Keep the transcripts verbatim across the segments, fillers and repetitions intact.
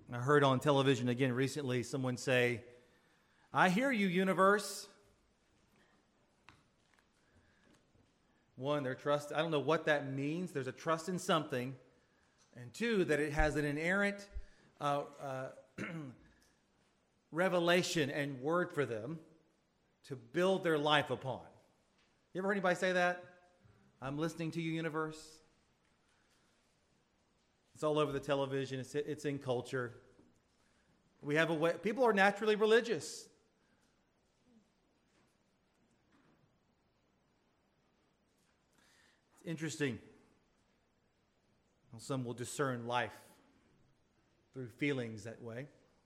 I heard on television again recently someone say, "I hear you, universe." One, their trust, I don't know what that means. There's a trust in something. And two, that it has an inherent uh, uh, revelation and word for them to build their life upon. You ever heard anybody say that? I'm listening to you, universe. It's all over the television. It's, it's in culture. We have a way, people are naturally religious. It's interesting. Some will discern life through feelings that way.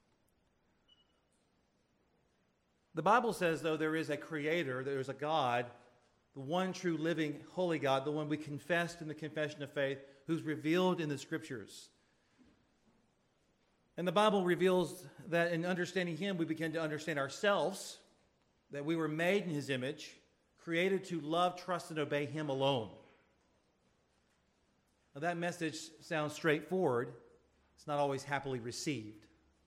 The Bible says, though, there is a creator, there is a God, the one true living holy God, the one we confessed in the confession of faith, who's revealed in the Scriptures. And the Bible reveals that in understanding Him, we begin to understand ourselves, that we were made in His image, created to love, trust, and obey Him alone. Now, that message sounds straightforward. It's not always happily received.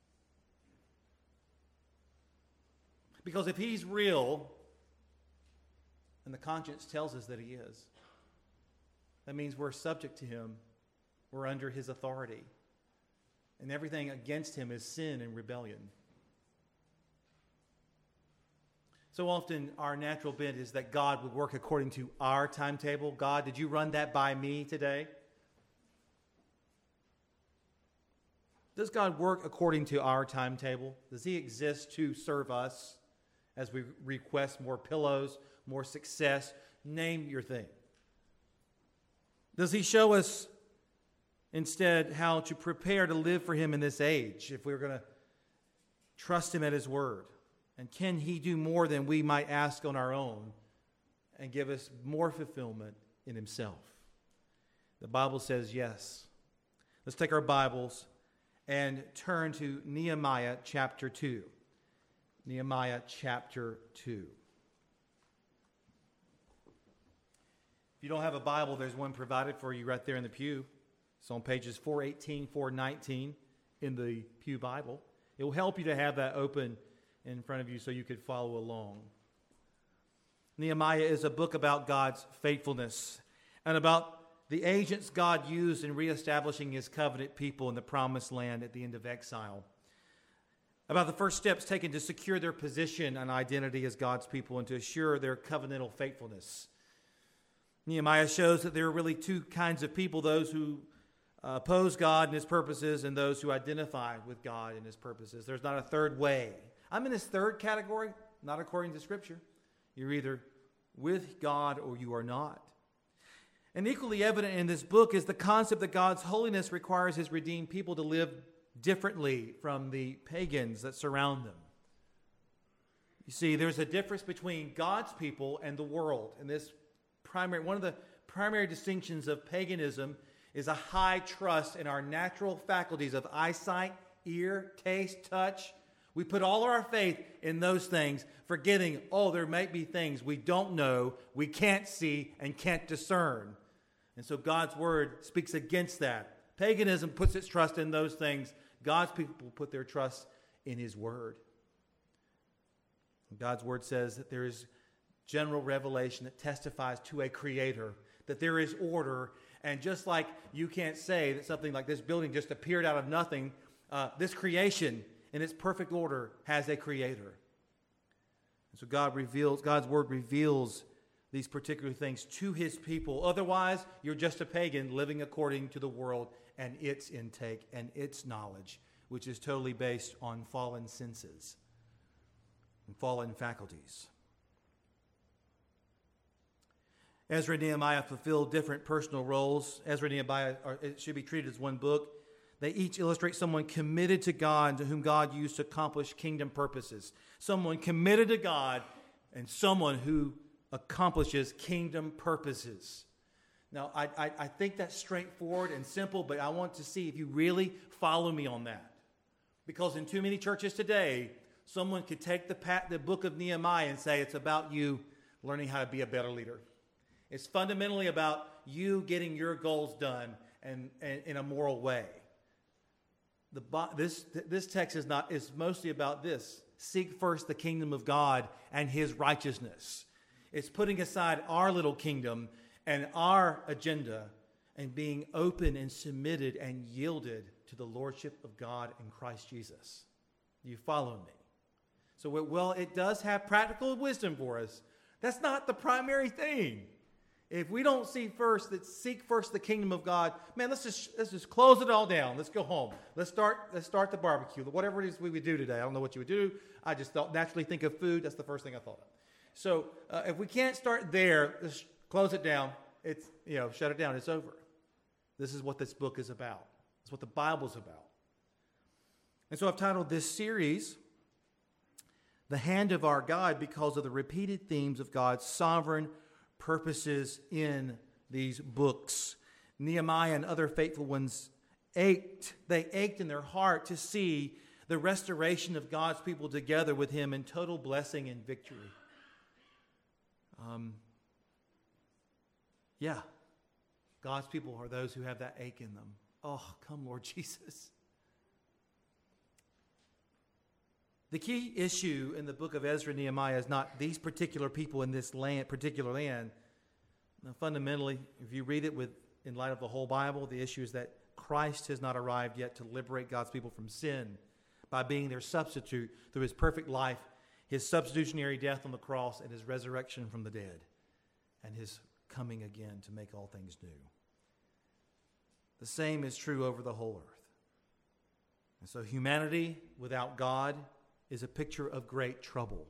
Because if He's real, and the conscience tells us that He is, that means we're subject to Him. We're under His authority. And everything against Him is sin and rebellion. So often our natural bent is that God would work according to our timetable. God, did you run that by me today? Does God work according to our timetable? Does He exist to serve us as we request more pillows, more success? Name your thing. Does He show us instead how to prepare to live for Him in this age if we're going to trust Him at His word? And can He do more than we might ask on our own and give us more fulfillment in Himself? The Bible says yes. Let's take our Bibles and turn to Nehemiah chapter two. Nehemiah chapter two. If you don't have a Bible, there's one provided for you right there in the pew. It's on pages four eighteen, four nineteen in the Pew Bible. It will help you to have that open in front of you so you could follow along. Nehemiah is a book about God's faithfulness and about the agents God used in reestablishing His covenant people in the promised land at the end of exile. About the first steps taken to secure their position and identity as God's people and to assure their covenantal faithfulness. Nehemiah shows that there are really two kinds of people, those who uh, oppose God and His purposes and those who identify with God and His purposes. There's not a third way. I'm in this third category, not according to Scripture. You're either with God or you are not. And equally evident in this book is the concept that God's holiness requires His redeemed people to live differently from the pagans that surround them. You see, there's a difference between God's people and the world. And this primary, one of the primary distinctions of paganism is a high trust in our natural faculties of eyesight, ear, taste, touch. We put all of our faith in those things, forgetting, oh, there might be things we don't know, we can't see, and can't discern. And so God's word speaks against that. Paganism puts its trust in those things. God's people put their trust in His word. God's word says that there is general revelation that testifies to a creator, that there is order. And just like you can't say that something like this building just appeared out of nothing, uh, this creation in its perfect order has a creator. And so God reveals, God's word reveals these particular things to His people. Otherwise, you're just a pagan living according to the world and its intake and its knowledge, which is totally based on fallen senses and fallen faculties. Ezra and Nehemiah fulfilled different personal roles. Ezra and Nehemiah are, it should be treated as one book. They each illustrate someone committed to God and to whom God used to accomplish kingdom purposes. Someone committed to God and someone who accomplishes kingdom purposes. Now, I, I, I think that's straightforward and simple, but I want to see if you really follow me on that. Because in too many churches today, someone could take the, pat, the book of Nehemiah and say it's about you learning how to be a better leader. It's fundamentally about you getting your goals done and, and in a moral way. the this this text is not is mostly about this. Seek first the kingdom of God and his righteousness. It's putting aside our little kingdom and our agenda and being open and submitted and yielded to the lordship of God in Christ Jesus. Do you follow me? So, it, well, it does have practical wisdom for us. That's not the primary thing. If we don't see first that seek first the kingdom of God, man, let's just let's just close it all down. Let's go home. Let's start let's start the barbecue. Whatever it is we would do today. I don't know what you would do. I just thought naturally think of food. That's the first thing I thought of. So uh, if we can't start there, let's close it down. It's you know shut it down. It's over. This is what this book is about. It's what the Bible's about. And so I've titled this series "The Hand of Our God" because of the repeated themes of God's sovereign purposes in these books. Nehemiah and other faithful ones ached. They ached in their heart to see the restoration of God's people together with him in total blessing and victory. Um, yeah, God's people are those who have that ache in them. Oh, come Lord Jesus. The key issue in the book of Ezra and Nehemiah is not these particular people in this land, particular land. Now, fundamentally, if you read it with in light of the whole Bible, the issue is that Christ has not arrived yet to liberate God's people from sin by being their substitute through his perfect life, his substitutionary death on the cross, and his resurrection from the dead, and his coming again to make all things new. The same is true over the whole earth. And so humanity without God is a picture of great trouble,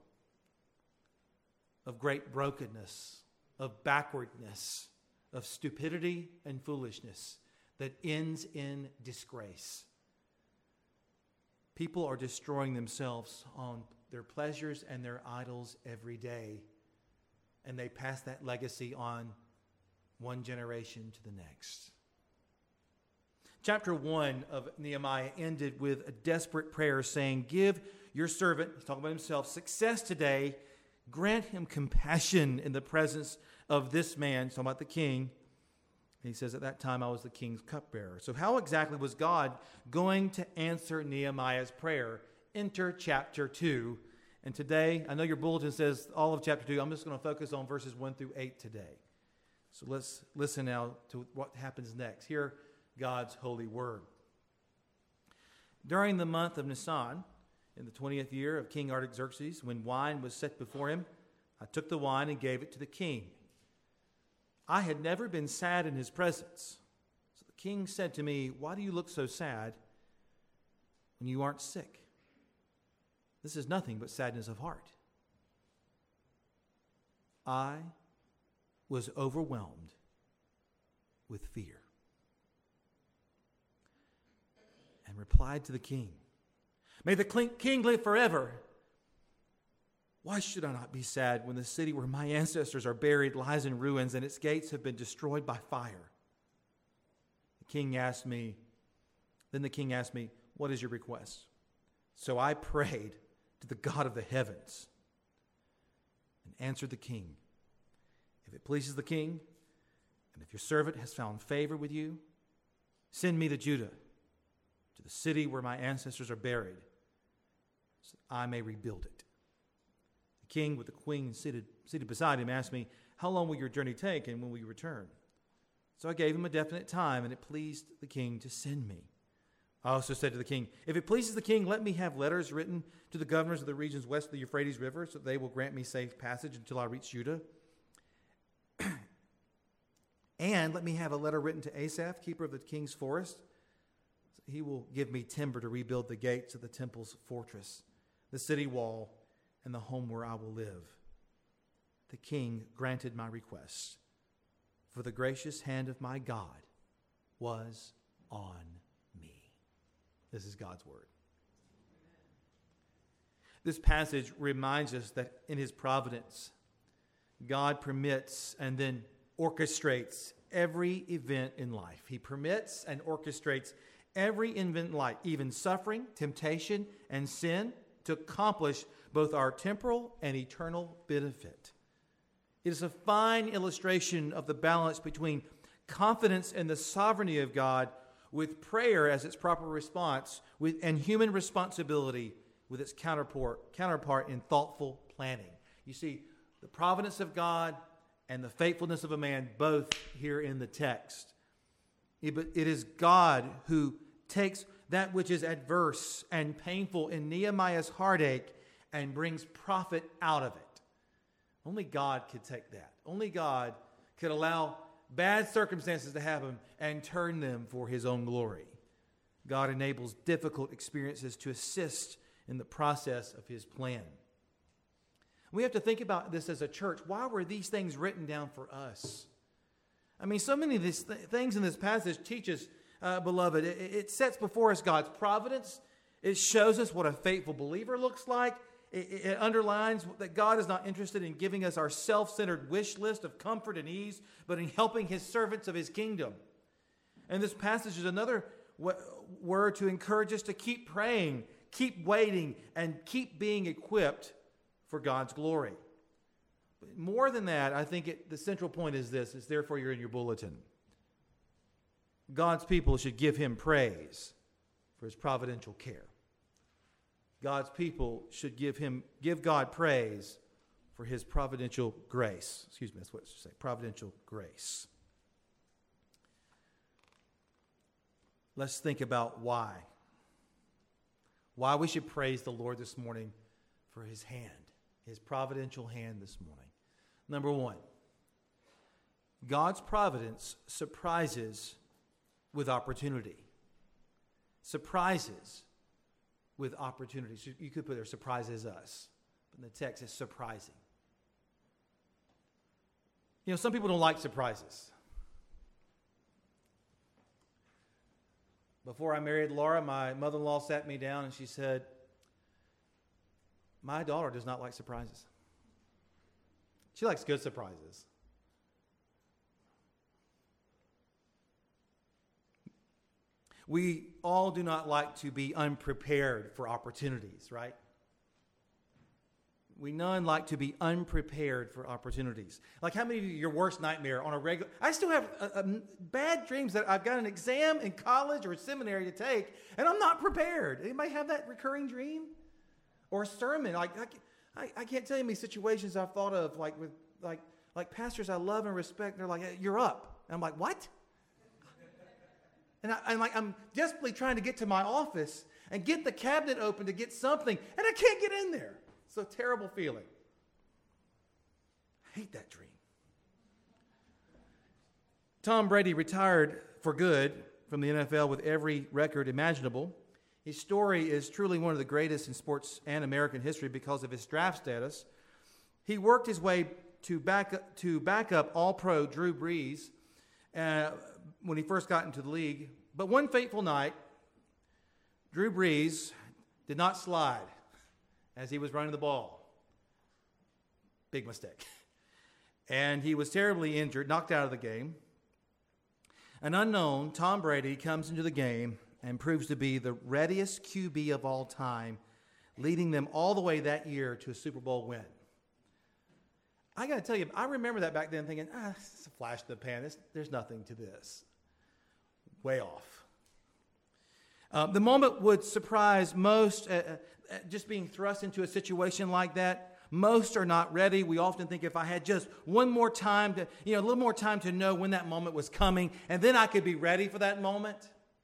of great brokenness, of backwardness, of stupidity and foolishness that ends in disgrace. People are destroying themselves on their pleasures and their idols every day, and they pass that legacy on one generation to the next. Chapter one of Nehemiah ended with a desperate prayer saying, "Give your servant," he's talking about himself, "success today. Grant him compassion in the presence of this man," he's talking about the king. And he says, "At that time I was the king's cupbearer." So how exactly was God going to answer Nehemiah's prayer? Enter chapter two. And today, I know your bulletin says all of chapter two. I'm just going to focus on verses one through eight today. So let's listen now to what happens next. Hear God's holy word. During the month of Nisan, in the twentieth year of King Artaxerxes, when wine was set before him, I took the wine and gave it to the king. I had never been sad in his presence. So the king said to me, "Why do you look so sad when you aren't sick? This is nothing but sadness of heart." I was overwhelmed with fear and replied to the king, "May the king live forever. Why should I not be sad when the city where my ancestors are buried lies in ruins and its gates have been destroyed by fire?" The king asked me, then the king asked me, "What is your request?" So I prayed to the God of the heavens and answered the king, "If it pleases the king, and if your servant has found favor with you, send me to Judah, to the city where my ancestors are buried, so that I may rebuild it." The king, with the queen seated, seated beside him, asked me, "How long will your journey take, and when will you return?" So I gave him a definite time, and it pleased the king to send me. I also said to the king, "If it pleases the king, let me have letters written to the governors of the regions west of the Euphrates River, so that they will grant me safe passage until I reach Judah. And let me have a letter written to Asaph, keeper of the king's forest. He will give me timber to rebuild the gates of the temple's fortress, the city wall, and the home where I will live." The king granted my request, for the gracious hand of my God was on me. This is God's word. This passage reminds us that in his providence, God permits and then orchestrates every event in life. He permits and orchestrates every event in life, even suffering, temptation, and sin, to accomplish both our temporal and eternal benefit. It is a fine illustration of the balance between confidence in the sovereignty of God with prayer as its proper response, with, and human responsibility with its counterpart, counterpart in thoughtful planning. You see, the providence of God and the faithfulness of a man, both here in the text. It is God who takes that which is adverse and painful in Nehemiah's heartache and brings profit out of it. Only God could take that. Only God could allow bad circumstances to happen and turn them for his own glory. God enables difficult experiences to assist in the process of his plan. We have to think about this as a church. Why were these things written down for us? I mean, so many of these th- things in this passage teach us, uh, beloved, it, it sets before us God's providence. It shows us what a faithful believer looks like. It, it underlines that God is not interested in giving us our self-centered wish list of comfort and ease, but in helping his servants of his kingdom. And this passage is another w- word to encourage us to keep praying, keep waiting, and keep being equipped for God's glory. But more than that, I think it, the central point is this. It's therefore you're in your bulletin. God's people should give him praise for his providential care. God's people should give him give God praise for his providential grace. Excuse me, that's what it should say. Providential grace. Let's think about why. Why we should praise the Lord this morning for his hand, his providential hand this morning. Number one, God's providence surprises with opportunity. Surprises with opportunities. You could put there, surprises us. But in the text, it's surprising. You know, some people don't like surprises. Before I married Laura, my mother-in-law sat me down and she said, my daughter does not like surprises. She likes good surprises. We all do not like to be unprepared for opportunities, right? We none like to be unprepared for opportunities. Like how many of you, your worst nightmare on a regular... I still have a, a bad dreams that I've got an exam in college or seminary to take, and I'm not prepared. Anybody have that recurring dream? Or a sermon? Like I, I can't tell you how many situations I've thought of, like with like like pastors I love and respect, and they're like, you're up. And I'm like, what? And I, I'm like, I'm desperately trying to get to my office and get the cabinet open to get something, and I can't get in there. It's a terrible feeling. I hate that dream. Tom Brady retired for good from the N F L with every record imaginable. His story is truly one of the greatest in sports and American history because of his draft status. He worked his way to back up, to back up All-Pro Drew Brees uh, when he first got into the league. But one fateful night, Drew Brees did not slide as he was running the ball. Big mistake. And he was terribly injured, knocked out of the game. An unknown, Tom Brady, comes into the game and proves to be the readiest Q B of all time, leading them all the way that year to a Super Bowl win. I got to tell you, I remember that back then thinking, ah, this is a flash in the pan. This, there's nothing to this. Way off. Uh, the moment would surprise most, uh, uh, just being thrust into a situation like that. Most are not ready. We often think if I had just one more time to, you know, a little more time to know when that moment was coming, and then I could be ready for that moment.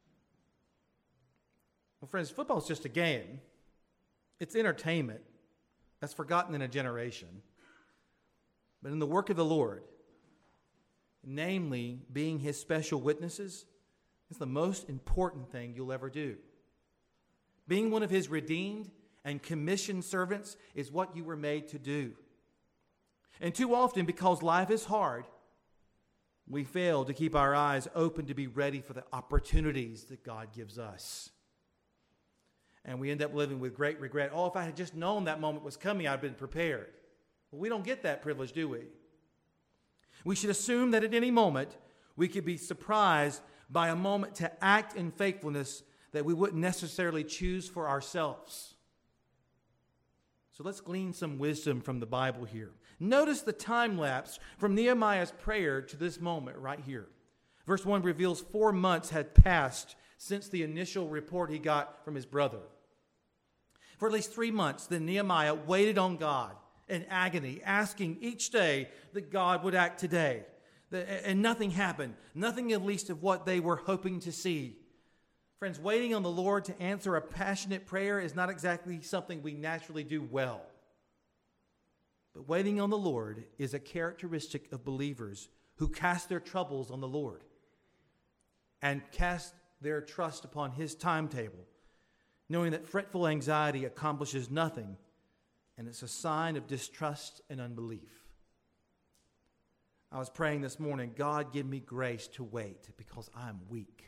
Well, friends, football is just a game. It's entertainment that's forgotten in a generation. But in the work of the Lord, namely being his special witnesses, is the most important thing you'll ever do. Being one of his redeemed and commissioned servants is what you were made to do. And too often, because life is hard, we fail to keep our eyes open to be ready for the opportunities that God gives us. And we end up living with great regret. Oh, if I had just known that moment was coming, I'd been prepared. Well, we don't get that privilege, do we? We should assume that at any moment, we could be surprised by a moment to act in faithfulness that we wouldn't necessarily choose for ourselves. So let's glean some wisdom from the Bible here. Notice the time lapse from Nehemiah's prayer to this moment right here. Verse one reveals four months had passed since the initial report he got from his brother. For at least three months, then Nehemiah waited on God in agony, asking each day that God would act today. And nothing happened, nothing at least of what they were hoping to see. Friends, waiting on the Lord to answer a passionate prayer is not exactly something we naturally do well. But waiting on the Lord is a characteristic of believers who cast their troubles on the Lord and cast their trust upon His timetable, knowing that fretful anxiety accomplishes nothing, and it's a sign of distrust and unbelief. I was praying this morning, God, give me grace to wait because I'm weak.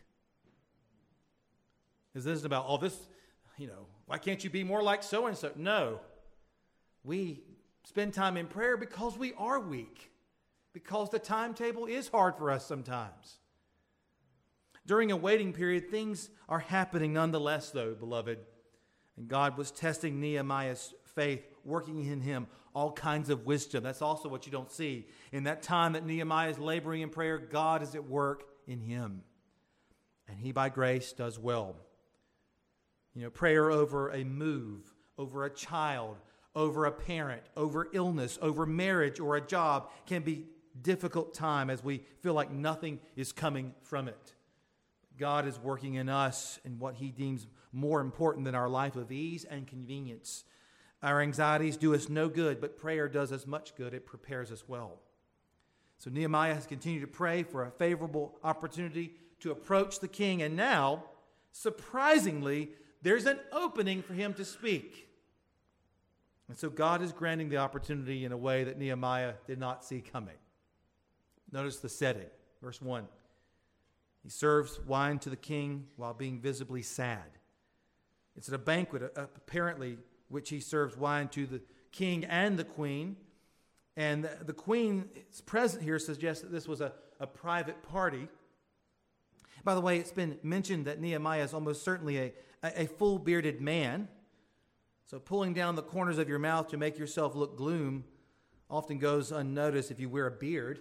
This isn't about, oh, this, you know, why can't you be more like so-and-so? No. We spend time in prayer because we are weak, because the timetable is hard for us sometimes. During a waiting period, things are happening nonetheless, though, beloved. And God was testing Nehemiah's faith, working in him all kinds of wisdom. That's also what you don't see. In that time that Nehemiah is laboring in prayer, God is at work in him. And he, by grace, does well. You know, prayer over a move, over a child, over a parent, over illness, over marriage or a job can be difficult time as we feel like nothing is coming from it. God is working in us in what He deems more important than our life of ease and convenience. Our anxieties do us no good, but prayer does us much good. It prepares us well. So Nehemiah has continued to pray for a favorable opportunity to approach the king, and now, surprisingly, there's an opening for him to speak. And so God is granting the opportunity in a way that Nehemiah did not see coming. Notice the setting. Verse one. He serves wine to the king while being visibly sad. It's at a banquet, apparently, which he serves wine to the king and the queen. And the queen is present here suggests that this was a, a private party. By the way, it's been mentioned that Nehemiah is almost certainly a, a full bearded man. So pulling down the corners of your mouth to make yourself look gloom often goes unnoticed if you wear a beard.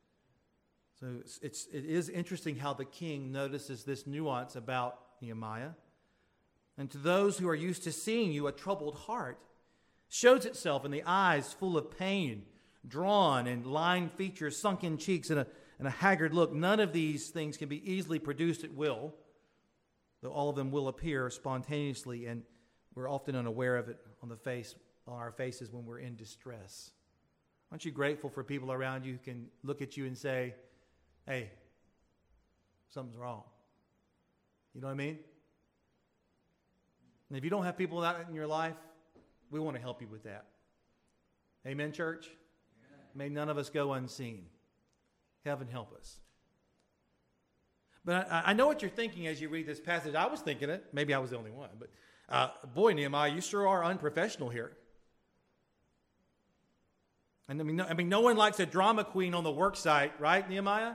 So it's, it's, it is interesting how the king notices this nuance about Nehemiah. And to those who are used to seeing you, a troubled heart shows itself in the eyes full of pain, drawn and lined features, sunken cheeks, and a, and a haggard look. None of these things can be easily produced at will, though all of them will appear spontaneously, and we're often unaware of it on the face, on our faces when we're in distress. Aren't you grateful for people around you who can look at you and say, hey, something's wrong? You know what I mean? And if you don't have people like that in your life, we want to help you with that. Amen, church? Yeah. May none of us go unseen. Heaven help us. But I, I know what you're thinking as you read this passage. I was thinking it. Maybe I was the only one. But uh, boy, Nehemiah, you sure are unprofessional here. And I mean, no, I mean, no one likes a drama queen on the work site, right, Nehemiah?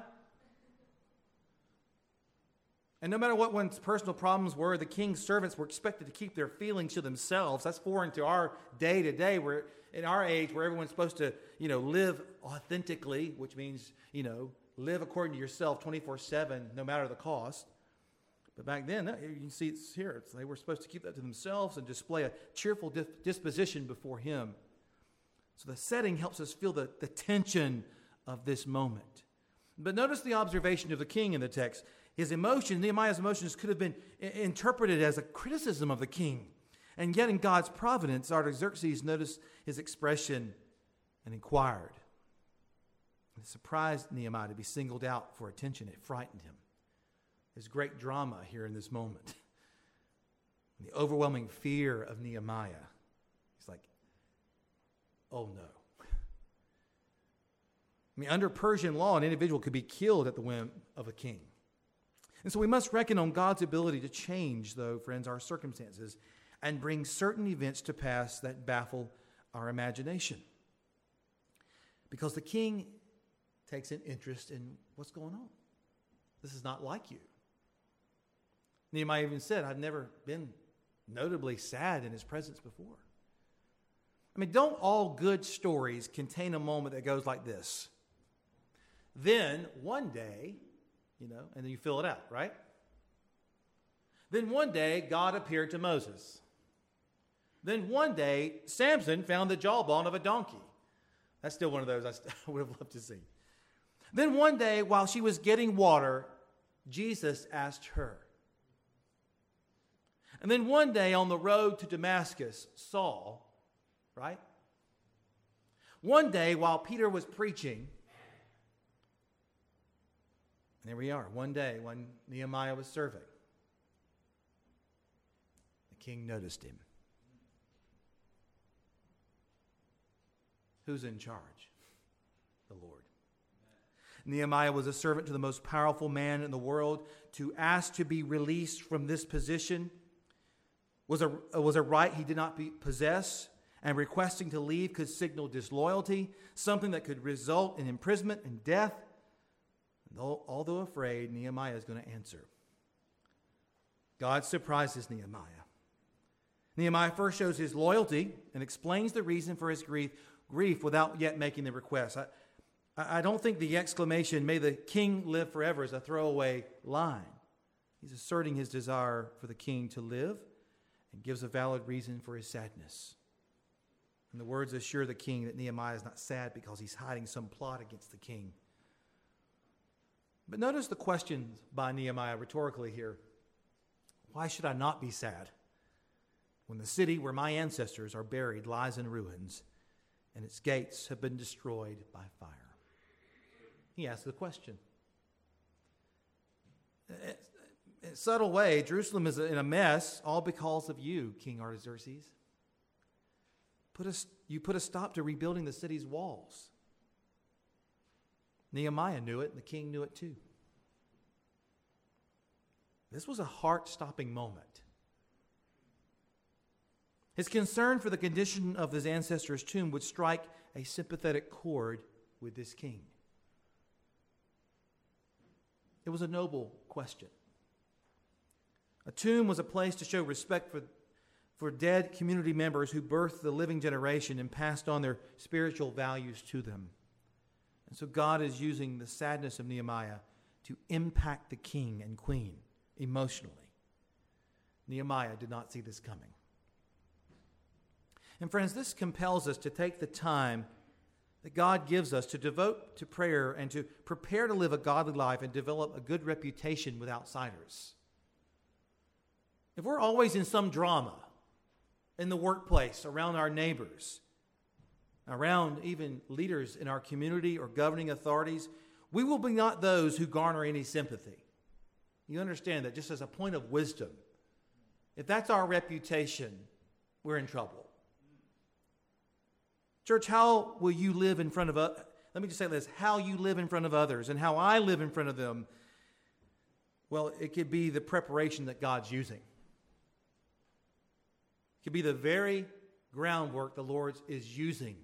And no matter what one's personal problems were, the king's servants were expected to keep their feelings to themselves. That's foreign to our day to day, where in our age, where everyone's supposed to, you know, live authentically, which means, you know, live according to yourself twenty-four seven, no matter the cost. But back then, you can see it's here. It's, they were supposed to keep that to themselves and display a cheerful disposition before him. So the setting helps us feel the, the tension of this moment. But notice the observation of the king in the text. His emotions, Nehemiah's emotions, could have been interpreted as a criticism of the king. And yet in God's providence, Artaxerxes noticed his expression and inquired. It surprised Nehemiah to be singled out for attention. It frightened him. There's great drama here in this moment. The overwhelming fear of Nehemiah. He's like, oh no. I mean, under Persian law, an individual could be killed at the whim of a king. And so we must reckon on God's ability to change, though, friends, our circumstances and bring certain events to pass that baffle our imagination. Because the king takes an interest in what's going on. This is not like you. Nehemiah even said, I've never been notably sad in his presence before. I mean, don't all good stories contain a moment that goes like this? Then, one day, you know, and then you fill it out, right? Then one day, God appeared to Moses. Then one day, Samson found the jawbone of a donkey. That's still one of those I, st- I would have loved to see. Then one day, while she was getting water, Jesus asked her. And then one day on the road to Damascus, Saul, right? One day while Peter was preaching, and there we are, one day when Nehemiah was serving, the king noticed him. Who's in charge? The Lord. Nehemiah was a servant to the most powerful man in the world. To ask to be released from this position was a, was a right he did not be, possess, and requesting to leave could signal disloyalty, something that could result in imprisonment and death. And although afraid, Nehemiah is going to answer. God surprises Nehemiah. Nehemiah first shows his loyalty and explains the reason for his grief, grief without yet making the request. I, I don't think the exclamation, "May the king live forever," is a throwaway line. He's asserting his desire for the king to live and gives a valid reason for his sadness. And the words assure the king that Nehemiah is not sad because he's hiding some plot against the king. But notice the questions by Nehemiah rhetorically here. Why should I not be sad when the city where my ancestors are buried lies in ruins and its gates have been destroyed by fire? He asks the question. In a subtle way, Jerusalem is in a mess, all because of you, King Artaxerxes. Put a, you put a stop to rebuilding the city's walls. Nehemiah knew it, and the king knew it too. This was a heart-stopping moment. His concern for the condition of his ancestor's tomb would strike a sympathetic chord with this king. It was a noble question. A tomb was a place to show respect for, for dead community members who birthed the living generation and passed on their spiritual values to them. And so God is using the sadness of Nehemiah to impact the king and queen emotionally. Nehemiah did not see this coming. And friends, this compels us to take the time that God gives us to devote to prayer and to prepare to live a godly life and develop a good reputation with outsiders. If we're always in some drama in the workplace, around our neighbors, around even leaders in our community or governing authorities, we will be not those who garner any sympathy. You understand that just as a point of wisdom, if that's our reputation, we're in trouble. Church, how will you live in front of others? Let me just say this, how you live in front of others and how I live in front of them, well, it could be the preparation that God's using. It could be the very groundwork the Lord is using.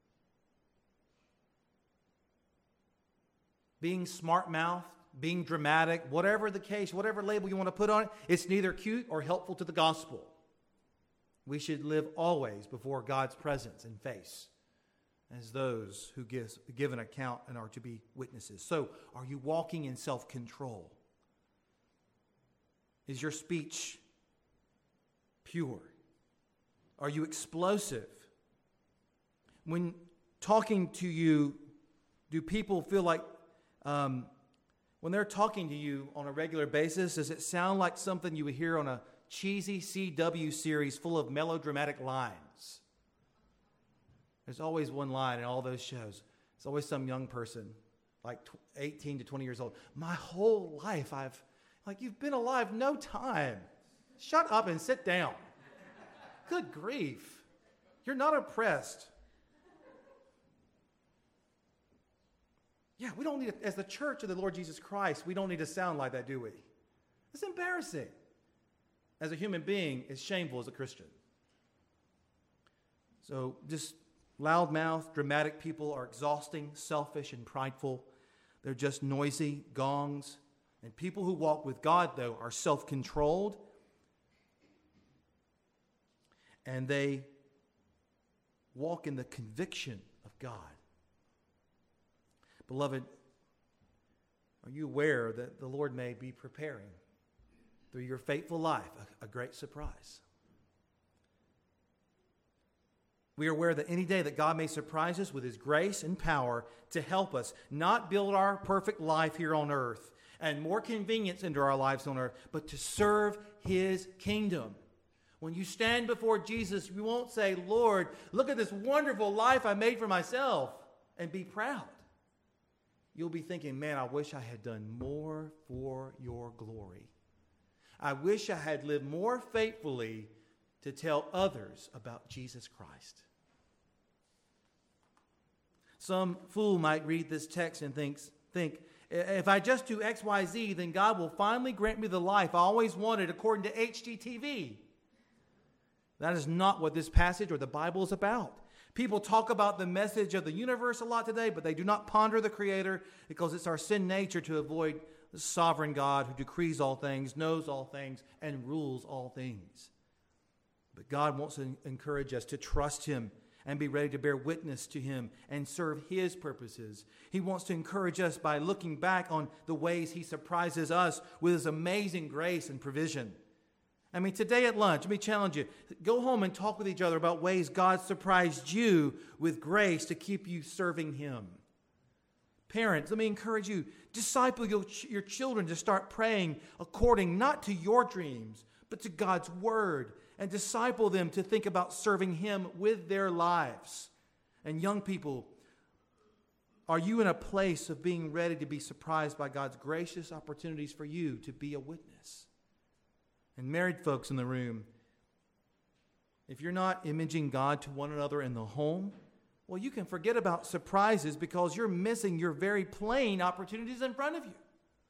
Being smart-mouthed, being dramatic, whatever the case, whatever label you want to put on it, it's neither cute or helpful to the gospel. We should live always before God's presence and face as those who give, give an account and are to be witnesses. So, are you walking in self-control? Is your speech pure? Are you explosive? When talking to you, do people feel like, um, when they're talking to you on a regular basis, does it sound like something you would hear on a cheesy C W series full of melodramatic lines? There's always one line in all those shows. It's always some young person, like eighteen to twenty years old. My whole life, I've, like, you've been alive no time. Shut up and sit down. Good grief. You're not oppressed. Yeah, we don't need to, as the church of the Lord Jesus Christ, we don't need to sound like that, do we? It's embarrassing. As a human being, it's shameful as a Christian. So just loudmouth, dramatic people are exhausting, selfish, and prideful. They're just noisy gongs. And people who walk with God, though, are self-controlled. And they walk in the conviction of God. Beloved, Are you aware that the Lord may be preparing through your faithful life a, a great surprise? We are aware that any day that God may surprise us with His grace and power to help us not build our perfect life here on earth and more convenience into our lives on earth, but to serve His kingdom. When you stand before Jesus, you won't say, Lord, look at this wonderful life I made for myself, and be proud. You'll be thinking, man, I wish I had done more for your glory. I wish I had lived more faithfully to tell others about Jesus Christ. Some fool might read this text and thinks, think, if I just do X, Y, Z, then God will finally grant me the life I always wanted according to H G T V. That is not what this passage or the Bible is about. People talk about the message of the universe a lot today, but they do not ponder the Creator because it's our sin nature to avoid the sovereign God who decrees all things, knows all things, and rules all things. But God wants to encourage us to trust Him and be ready to bear witness to Him and serve His purposes. He wants to encourage us by looking back on the ways He surprises us with His amazing grace and provision. I mean, today at lunch, let me challenge you. Go home and talk with each other about ways God surprised you with grace to keep you serving Him. Parents, let me encourage you, disciple your, your children to start praying according not to your dreams, but to God's Word, and disciple them to think about serving Him with their lives. And young people, are you in a place of being ready to be surprised by God's gracious opportunities for you to be a witness? And married folks in the room, if you're not imaging God to one another in the home, well, you can forget about surprises because you're missing your very plain opportunities in front of you.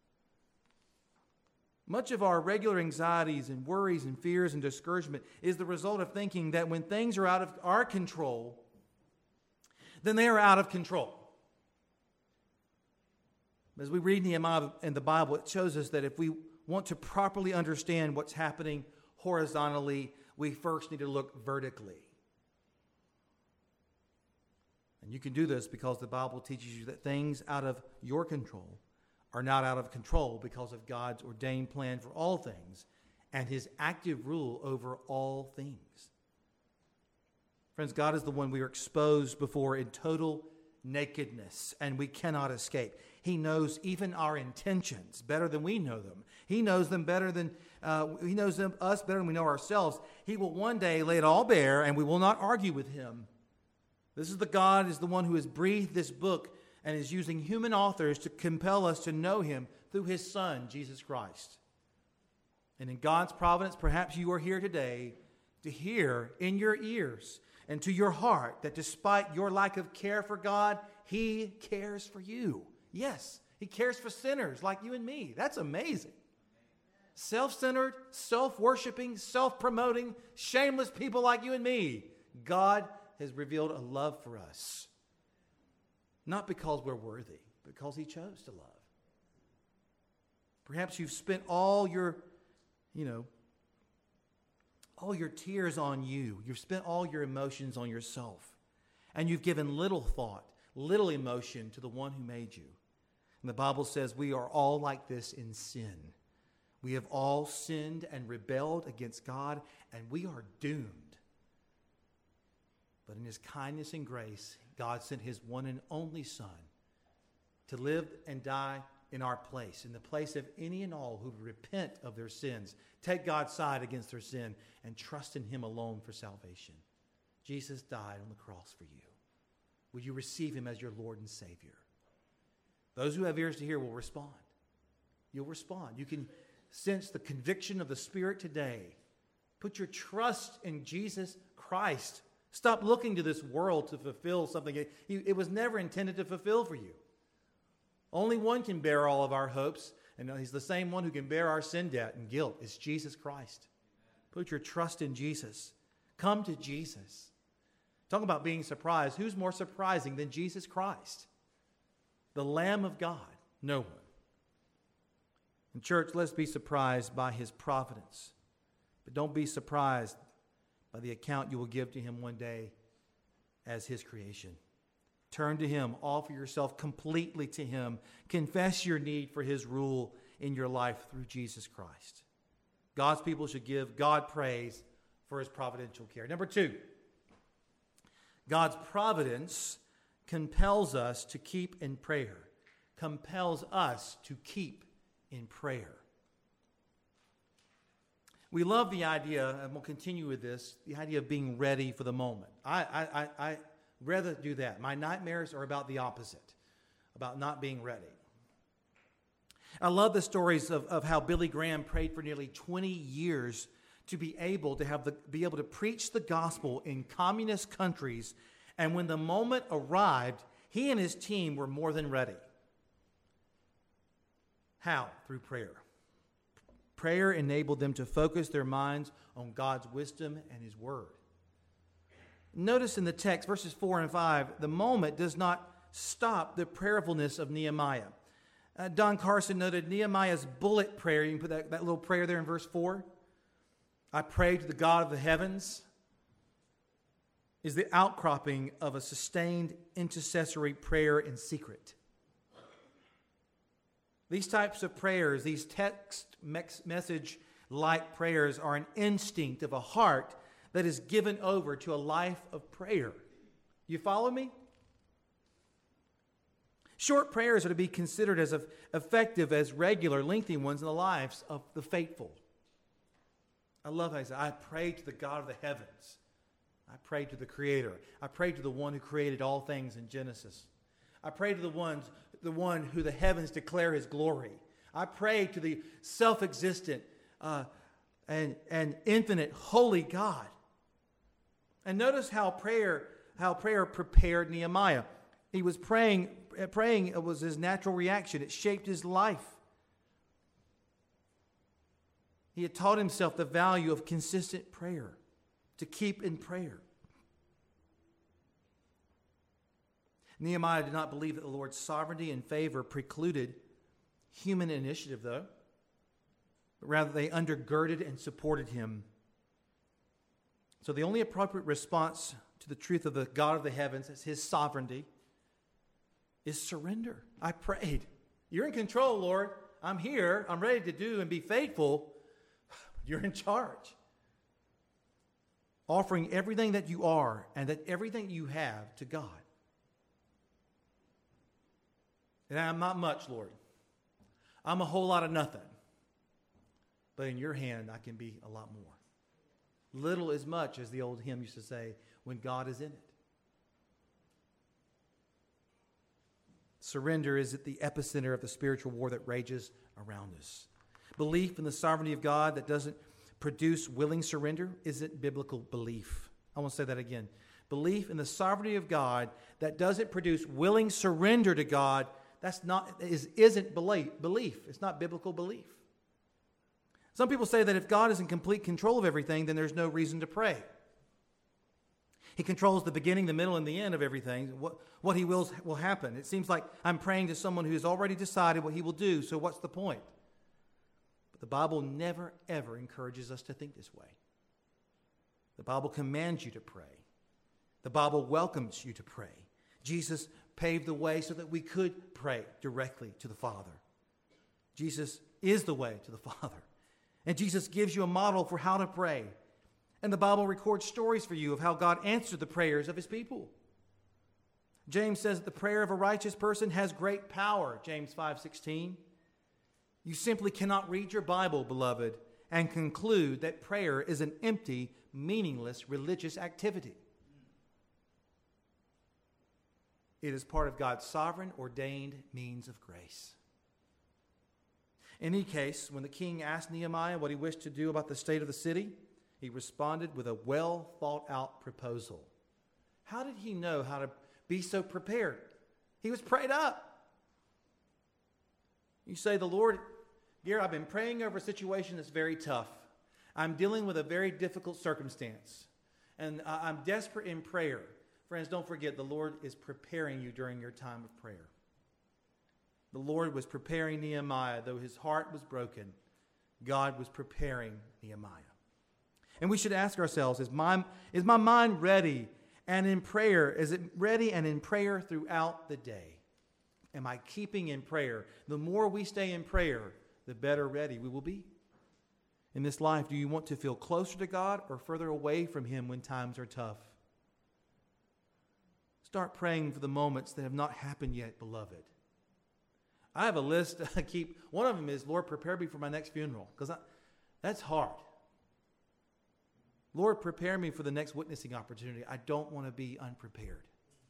Much of our regular anxieties and worries and fears and discouragement is the result of thinking that when things are out of our control, then they are out of control. As we read Nehemiah in the Bible, it shows us that if we want to properly understand what's happening horizontally, we first need to look vertically. And you can do this because the Bible teaches you that things out of your control are not out of control because of God's ordained plan for all things and His active rule over all things. Friends, God is the one we are exposed before in total nakedness, and we cannot escape. He knows even our intentions better than we know them. He knows them better than uh, He knows them, us better than we know ourselves. He will one day lay it all bare, and we will not argue with Him. This is the God is the one who has breathed this book and is using human authors to compel us to know Him through His Son, Jesus Christ. And in God's providence, perhaps you are here today to hear in your ears and to your heart that despite your lack of care for God, He cares for you. Yes, He cares for sinners like you and me. That's amazing. Self-centered, self-worshiping, self-promoting, shameless people like you and me. God has revealed a love for us. Not because we're worthy, but because He chose to love. Perhaps you've spent all your, you know, all your tears on you. You've spent all your emotions on yourself. And you've given little thought, little emotion to the one who made you. And the Bible says we are all like this in sin. We have all sinned and rebelled against God, and we are doomed. But in His kindness and grace, God sent His one and only Son to live and die in our place, in the place of any and all who repent of their sins, take God's side against their sin, and trust in Him alone for salvation. Jesus died on the cross for you. Will you receive Him as your Lord and Savior? Those who have ears to hear will respond. You'll respond. You can sense the conviction of the Spirit today. Put your trust in Jesus Christ. Stop looking to this world to fulfill something it, it was never intended to fulfill for you. Only one can bear all of our hopes, and He's the same one who can bear our sin debt and guilt. It's Jesus Christ. Put your trust in Jesus. Come to Jesus. Talk about being surprised. Who's more surprising than Jesus Christ? The Lamb of God. No one. In church, let's be surprised by His providence. But don't be surprised by the account you will give to Him one day as His creation. Turn to Him. Offer yourself completely to Him. Confess your need for His rule in your life through Jesus Christ. God's people should give God praise for His providential care. Number two, God's providence compels us to keep in prayer. Compels us to keep in prayer. We love the idea, and we'll continue with this, the idea of being ready for the moment. I, I, I, I rather do that. My nightmares are about the opposite, about not being ready. I love the stories of, of how Billy Graham prayed for nearly twenty years to be able to have the, be able to preach the gospel in communist countries, and when the moment arrived, he and his team were more than ready. How? Through prayer. Prayer enabled them to focus their minds on God's wisdom and His Word. Notice in the text, verses four and five, the moment does not stop the prayerfulness of Nehemiah. Uh, Don Carson noted Nehemiah's bullet prayer. You can put that, that little prayer there in verse four. I pray to the God of the heavens, is the outcropping of a sustained intercessory prayer in secret. These types of prayers, these text message-like prayers, are an instinct of a heart that is given over to a life of prayer. You follow me? Short prayers are to be considered as effective as regular, lengthy ones in the lives of the faithful. I love how he said, I pray to the God of the heavens. I pray to the Creator. I pray to the one who created all things in Genesis. I pray to the ones, the one who the heavens declare His glory. I pray to the self-existent uh, and, and infinite holy God. And notice how prayer, how prayer prepared Nehemiah. He was praying, praying it was his natural reaction. It shaped his life. He had taught himself the value of consistent prayer, to keep in prayer. Nehemiah did not believe that the Lord's sovereignty and favor precluded human initiative, though. But rather, they undergirded and supported him. So the only appropriate response to the truth of the God of the heavens as His sovereignty is surrender. I prayed. You're in control, Lord. I'm here. I'm ready to do and be faithful. You're in charge. Offering everything that you are and that everything you have to God. And I'm not much, Lord. I'm a whole lot of nothing. But in your hand, I can be a lot more. Little is much, as the old hymn used to say, when God is in it. Surrender is at the epicenter of the spiritual war that rages around us. Belief in the sovereignty of God that doesn't produce willing surrender isn't biblical belief. I want to say that again. Belief in the sovereignty of God that doesn't produce willing surrender to God, that's not is isn't belief. Belief. It's not biblical belief. Some people say that if God is in complete control of everything, then there's no reason to pray. He controls the beginning, the middle, and the end of everything. What, what He wills will happen. It seems like I'm praying to someone who has already decided what He will do, so what's the point? But the Bible never, ever encourages us to think this way. The Bible commands you to pray. The Bible welcomes you to pray. Jesus paved the way so that we could pray directly to the Father. Jesus is the way to the Father. And Jesus gives you a model for how to pray. And the Bible records stories for you of how God answered the prayers of His people. James says that the prayer of a righteous person has great power, James five sixteen. You simply cannot read your Bible, beloved, and conclude that prayer is an empty, meaningless religious activity. It is part of God's sovereign, ordained means of grace. In any case, when the king asked Nehemiah what he wished to do about the state of the city, he responded with a well thought out proposal. How did he know how to be so prepared? He was prayed up. You say, the Lord, Gary, I've been praying over a situation that's very tough. I'm dealing with a very difficult circumstance. And I'm desperate in prayer. Friends, don't forget, the Lord is preparing you during your time of prayer. The Lord was preparing Nehemiah. Though his heart was broken, God was preparing Nehemiah. And we should ask ourselves, is my, is my mind ready and in prayer? Is it ready and in prayer throughout the day? Am I keeping in prayer? The more we stay in prayer, the better ready we will be. In this life, do you want to feel closer to God or further away from Him when times are tough? Start praying for the moments that have not happened yet, beloved. I have a list I keep. One of them is, Lord, prepare me for my next funeral, because that's hard. Lord, prepare me for the next witnessing opportunity. I don't want to be unprepared.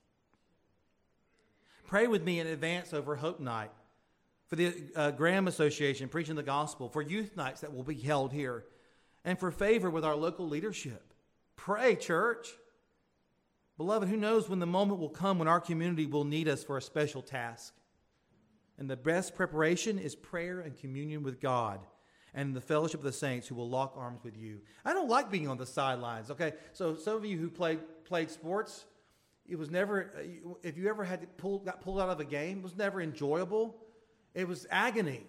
Pray with me in advance over Hope Night, for the uh, Graham Association preaching the gospel, for youth nights that will be held here, and for favor with our local leadership. Pray, church. Beloved, who knows when the moment will come when our community will need us for a special task. And the best preparation is prayer and communion with God and the fellowship of the saints who will lock arms with you. I don't like being on the sidelines, okay? So some of you who played played sports, it was never, if you ever had to pull, got pulled out of a game, it was never enjoyable. It was agony.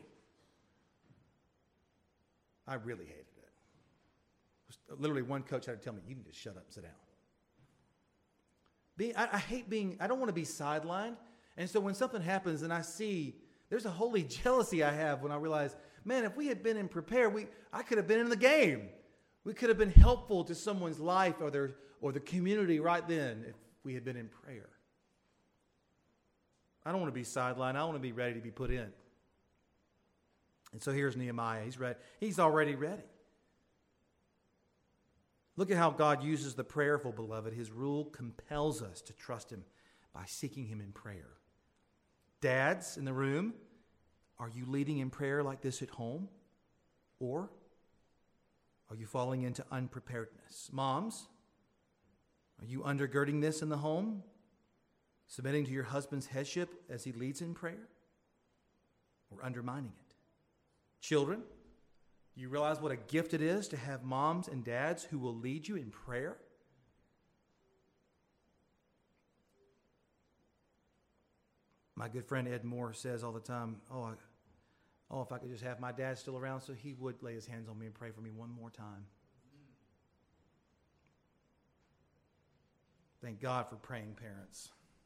I really hated it. It was, literally one coach had to tell me, you can just shut up and sit down. Being, I, I hate being, I don't want to be sidelined. And so when something happens and I see, there's a holy jealousy I have when I realize, man, if we had been in prepare, we I could have been in the game. We could have been helpful to someone's life or their or the community right then if we had been in prayer. I don't want to be sidelined. I want to be ready to be put in. And so here's Nehemiah. He's ready. He's already ready. Look at how God uses the prayerful, beloved. His rule compels us to trust Him by seeking Him in prayer. Dads in the room, are you leading in prayer like this at home? Or are you falling into unpreparedness? Moms, are you undergirding this in the home? Submitting to your husband's headship as he leads in prayer? Or undermining it? Children, do you realize what a gift it is to have moms and dads who will lead you in prayer? My good friend Ed Moore says all the time, oh, I, oh, if I could just have my dad still around so he would lay his hands on me and pray for me one more time. Thank God for praying parents.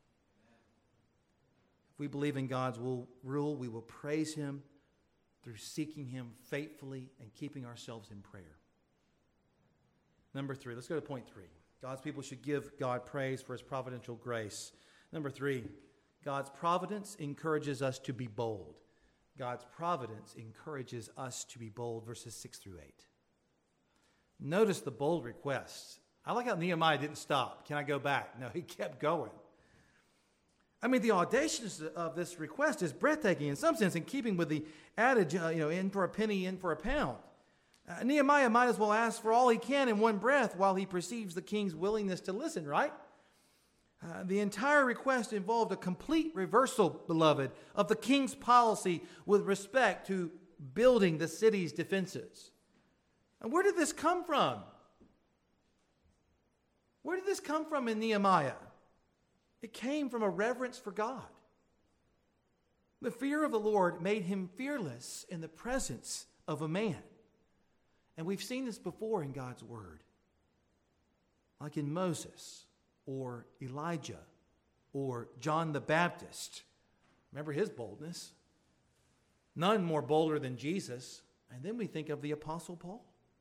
If we believe in God's rule, we will praise Him through seeking Him faithfully and keeping ourselves in prayer. Number three, let's go to point three. God's people should give God praise for His providential grace. Number three, God's providence encourages us to be bold. God's providence encourages us to be bold, verses six through eight. Notice the bold requests. I like how Nehemiah didn't stop. Can I go back? No, he kept going. I mean, the audaciousness of this request is breathtaking in some sense, in keeping with the adage, uh, you know, in for a penny, in for a pound. Uh, Nehemiah might as well ask for all he can in one breath while he perceives the king's willingness to listen, right? Uh, the entire request involved a complete reversal, beloved, of the king's policy with respect to building the city's defenses. And where did this come from? Where did this come from in Nehemiah? It came from a reverence for God. The fear of the Lord made him fearless in the presence of a man. And we've seen this before in God's word. Like in Moses, or Elijah, or John the Baptist. Remember his boldness. None more bolder than Jesus. And then we think of the Apostle Paul.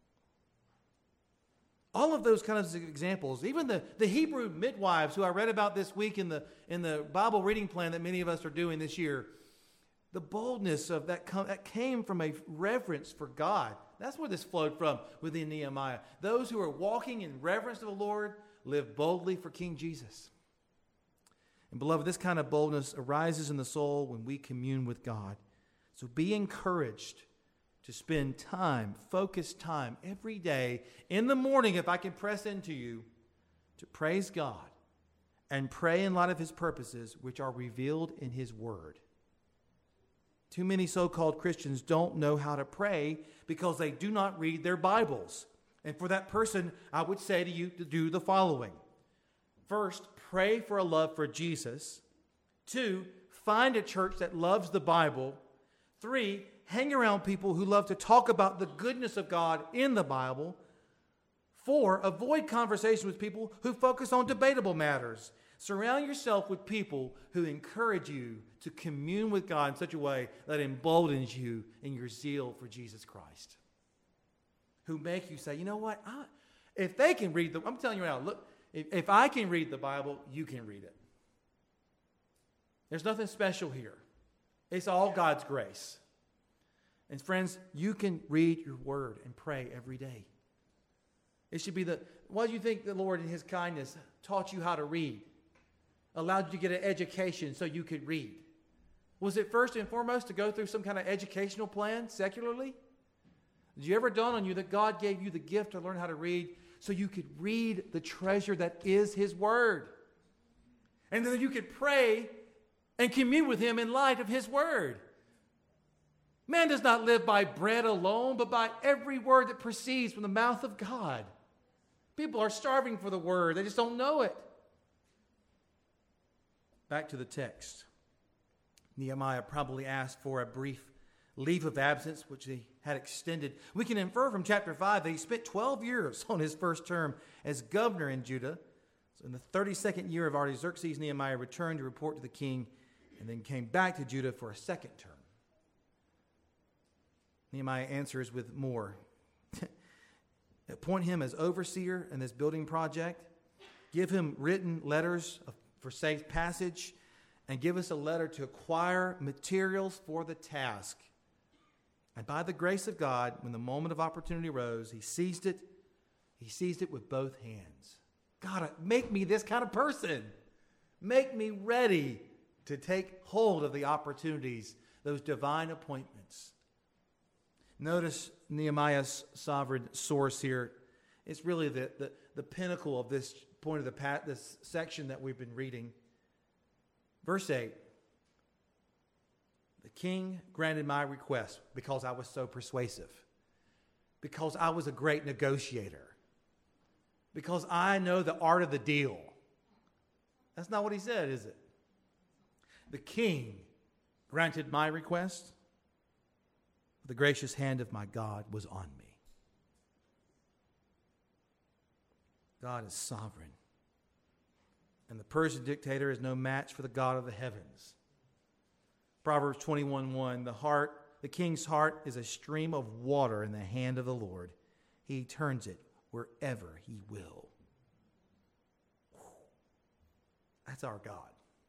All of those kinds of examples, even the, the Hebrew midwives who I read about this week in the, in the Bible reading plan that many of us are doing this year, the boldness of that, com- that came from a reverence for God. That's where this flowed from within Nehemiah. Those who are walking in reverence to the Lord live boldly for King Jesus. And beloved, this kind of boldness arises in the soul when we commune with God. So be encouraged to spend time, focused time every day in the morning, if I can press into you, to praise God and pray in light of His purposes, which are revealed in His Word. Too many so-called Christians don't know how to pray because they do not read their Bibles. And for that person, I would say to you to do the following. First, pray for a love for Jesus. Two, find a church that loves the Bible. Three, hang around people who love to talk about the goodness of God in the Bible. Four, avoid conversation with people who focus on debatable matters. Surround yourself with people who encourage you to commune with God in such a way that emboldens you in your zeal for Jesus Christ. Who make you say, you know what? I, if they can read the, I'm telling you right now, look, if, if I can read the Bible, you can read it. There's nothing special here. It's all God's grace. And friends, you can read your word and pray every day. It should be the, why do you think the Lord in his kindness taught you how to read? Allowed you to get an education so you could read? Was it first and foremost to go through some kind of educational plan secularly? Did you ever dawn on you that God gave you the gift to learn how to read so you could read the treasure that is his word? And then you could pray and commune with him in light of his word. Man does not live by bread alone, but by every word that proceeds from the mouth of God. People are starving for the word. They just don't know it. Back to the text. Nehemiah probably asked for a brief leave of absence, which he had extended. We can infer from chapter five that he spent twelve years on his first term as governor in Judah. So in the thirty-second year of Artaxerxes, Nehemiah returned to report to the king and then came back to Judah for a second term. Nehemiah answers with more. Appoint him as overseer in this building project. Give him written letters of, for safe passage. And give us a letter to acquire materials for the task. And by the grace of God, when the moment of opportunity arose, he seized it. He seized it with both hands. God, make me this kind of person. Make me ready to take hold of the opportunities, those divine appointments. Notice Nehemiah's sovereign source here. It's really the, the, the pinnacle of this point of the pat, this section that we've been reading. Verse eight. The king granted my request because I was so persuasive. Because I was a great negotiator. Because I know the art of the deal. That's not what he said, is it? The king granted my request. The gracious hand of my God was on me. God is sovereign. And the Persian dictator is no match for the God of the heavens. Proverbs twenty-one one, the heart, the king's heart is a stream of water in the hand of the Lord. He turns it wherever he will. That's our God.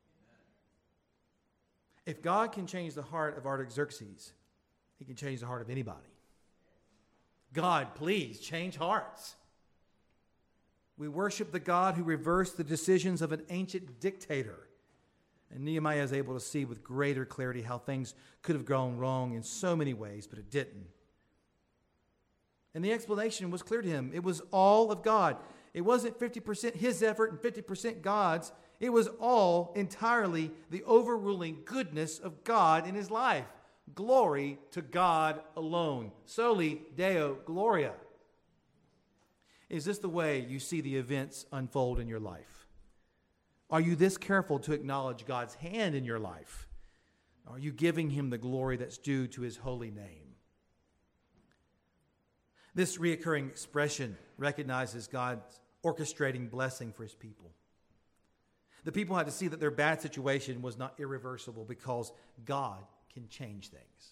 If God can change the heart of Artaxerxes, he can change the heart of anybody. God, please change hearts. We worship the God who reversed the decisions of an ancient dictator. And Nehemiah is able to see with greater clarity how things could have gone wrong in so many ways, but it didn't. And the explanation was clear to him. It was all of God. It wasn't fifty percent his effort and fifty percent God's. It was all entirely the overruling goodness of God in his life. Glory to God alone. Soli Deo Gloria. Is this the way you see the events unfold in your life? Are you this careful to acknowledge God's hand in your life? Are you giving him the glory that's due to his holy name? This reoccurring expression recognizes God's orchestrating blessing for his people. The people had to see that their bad situation was not irreversible because God can change things.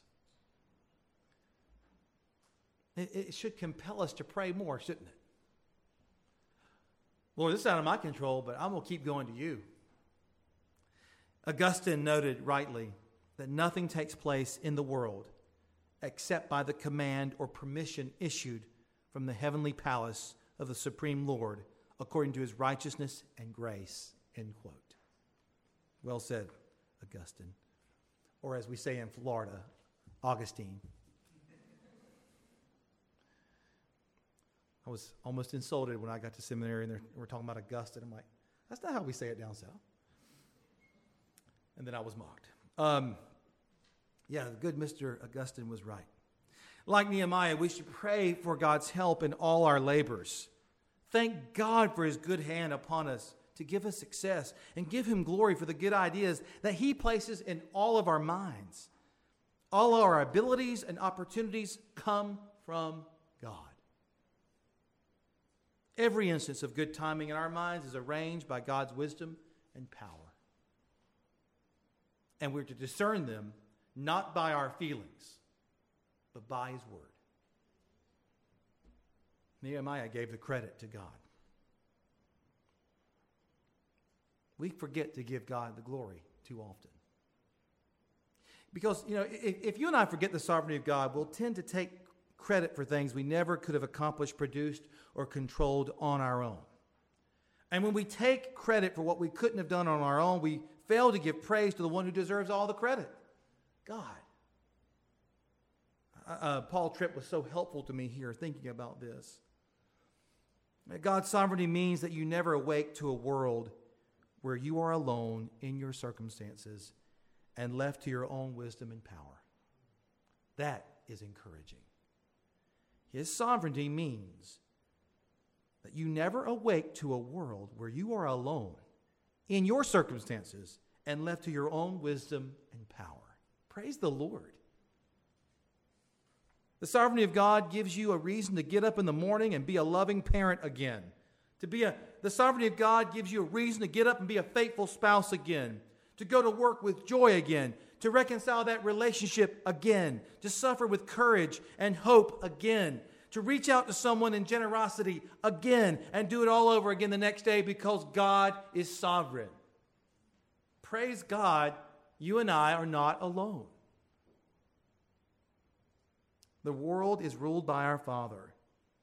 It, it should compel us to pray more, shouldn't it? Lord, this is out of my control, but I'm going to keep going to you. Augustine noted rightly that nothing takes place in the world except by the command or permission issued from the heavenly palace of the Supreme Lord according to his righteousness and grace. End quote. Well said, Augustine. Or as we say in Florida, Augustine. I was almost insulted when I got to seminary and we're talking about Augustine. I'm like, that's not how we say it down south. And then I was mocked. Um, yeah, the good Mister Augustine was right. Like Nehemiah, we should pray for God's help in all our labors. Thank God for his good hand upon us to give us success and give him glory for the good ideas that he places in all of our minds. All our abilities and opportunities come from God. Every instance of good timing in our minds is arranged by God's wisdom and power. And we're to discern them not by our feelings, but by His Word. Nehemiah gave the credit to God. We forget to give God the glory too often. Because, you know, if, if you and I forget the sovereignty of God, we'll tend to take credit for things we never could have accomplished, produced, or controlled on our own. And when we take credit for what we couldn't have done on our own, we fail to give praise to the one who deserves all the credit, God. Uh, Paul Tripp was so helpful to me here thinking about this. God's sovereignty means that you never awake to a world where you are alone in your circumstances and left to your own wisdom and power. That is encouraging. His sovereignty means that you never awake to a world where you are alone in your circumstances and left to your own wisdom and power. Praise the Lord. The sovereignty of God gives you a reason to get up in the morning and be a loving parent again. To be a, the sovereignty of God gives you a reason to get up and be a faithful spouse again. To go to work with joy again. To reconcile that relationship again. To suffer with courage and hope again. To reach out to someone in generosity again and do it all over again the next day because God is sovereign. Praise God, you and I are not alone. The world is ruled by our Father.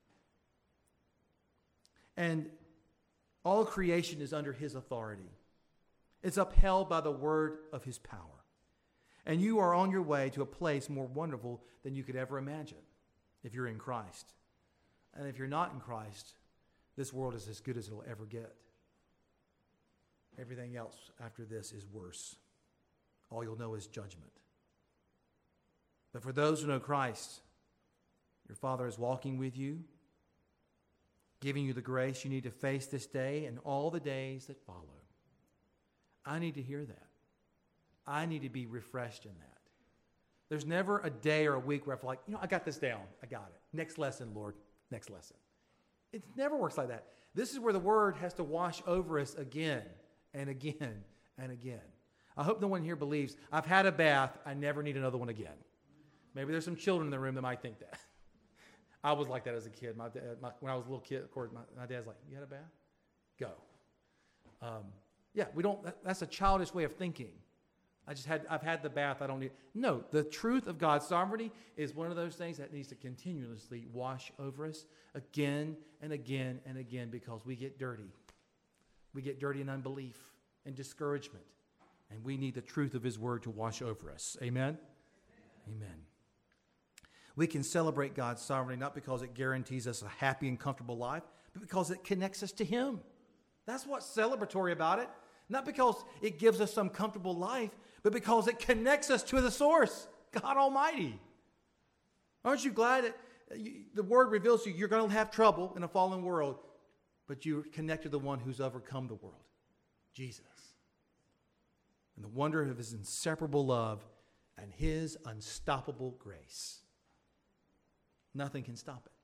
And all creation is under His authority. It's upheld by the word of His power. And you are on your way to a place more wonderful than you could ever imagine if you're in Christ. And if you're not in Christ, this world is as good as it'll ever get. Everything else after this is worse. All you'll know is judgment. But for those who know Christ, your Father is walking with you, giving you the grace you need to face this day and all the days that follow. I need to hear that. I need to be refreshed in that. There's never a day or a week where I feel like, you know, I got this down. I got it. Next lesson, Lord. Next lesson. It never works like that. This is where the Word has to wash over us again and again and again. I hope no one here believes, I've had a bath, I never need another one again. Maybe there's some children in the room that might think that. I was like that as a kid. My dad, my, when I was a little kid, of course, my, my dad's like, you had a bath? Go. Um, yeah, we don't, that, that's a childish way of thinking. I just had, I've had the bath, I don't need. No, the truth of God's sovereignty is one of those things that needs to continuously wash over us again and again and again because we get dirty. We get dirty in unbelief and discouragement. And we need the truth of His Word to wash over us. Amen? Amen. Amen. We can celebrate God's sovereignty not because it guarantees us a happy and comfortable life, but because it connects us to Him. That's what's celebratory about it. Not because it gives us some comfortable life, but because it connects us to the source, God Almighty. Aren't you glad that you, the Word reveals to you you're going to have trouble in a fallen world, but you're connected to the one who's overcome the world, Jesus. And the wonder of His inseparable love and His unstoppable grace. Nothing can stop it.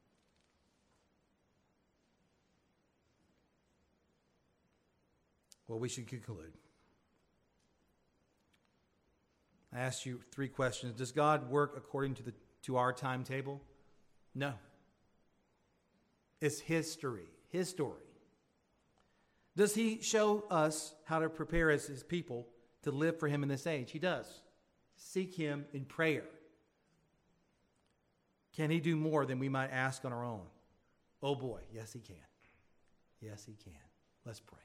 Well, we should conclude. I asked you three questions. Does God work according to the to our timetable? No. It's history, His story. Does He show us how to prepare as His people to live for Him in this age? He does. Seek Him in prayer. Can He do more than we might ask on our own? Oh boy, yes He can. Yes He can. Let's pray.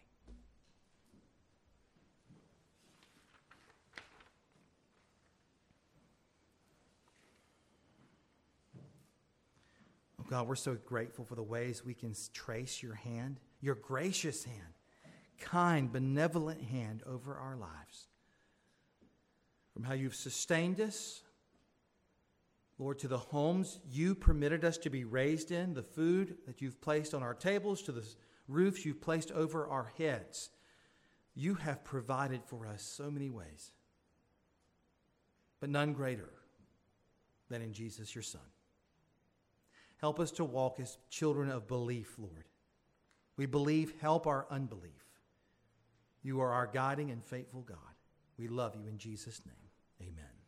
Oh God, we're so grateful for the ways we can trace your hand, your gracious hand, kind, benevolent hand over our lives. From how you've sustained us, Lord, to the homes you permitted us to be raised in, the food that you've placed on our tables, to the roofs you've placed over our heads. You have provided for us so many ways, but none greater than in Jesus, your Son. Help us to walk as children of belief, Lord, We believe, help our unbelief. You are our guiding and faithful God. We love you in Jesus' name. Amen.